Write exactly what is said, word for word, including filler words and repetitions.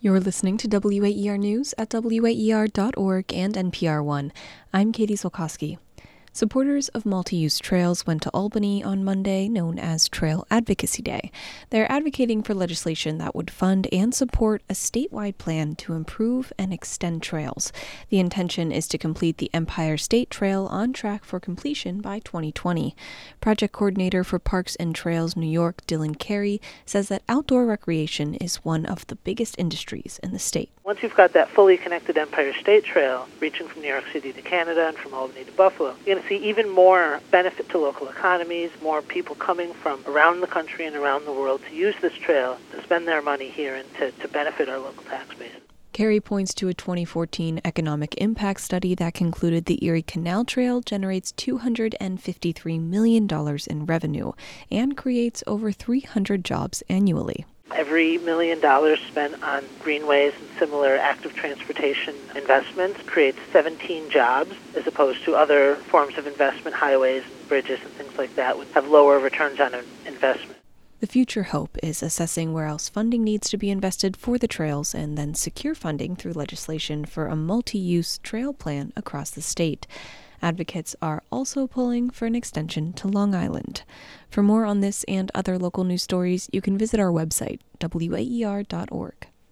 You're listening to W A E R News at W A E R dot org and N P R One. I'm Katie Solkowski. Supporters of multi-use trails went to Albany on Monday, known as Trail Advocacy Day. They're advocating for legislation that would fund and support a statewide plan to improve and extend trails. The intention is to complete the Empire State Trail on track for completion by twenty twenty. Project coordinator for Parks and Trails New York, Dylan Carey, says that outdoor recreation is one of the biggest industries in the state. Once you've got that fully connected Empire State Trail, reaching from New York City to Canada and from Albany to Buffalo, you're going to see even more benefit to local economies, more people coming from around the country and around the world to use this trail, to spend their money here and to, to benefit our local tax base. Carey points to a twenty fourteen economic impact study that concluded the Erie Canal Trail generates two hundred fifty-three million dollars in revenue and creates over three hundred jobs annually. Every million dollars spent on greenways and similar active transportation investments creates seventeen jobs, as opposed to other forms of investment, highways and bridges and things like that would have lower returns on investment. The future hope is assessing where else funding needs to be invested for the trails and then secure funding through legislation for a multi-use trail plan across the state. Advocates are also pulling for an extension to Long Island. For more on this and other local news stories, you can visit our website, W A E R dot org.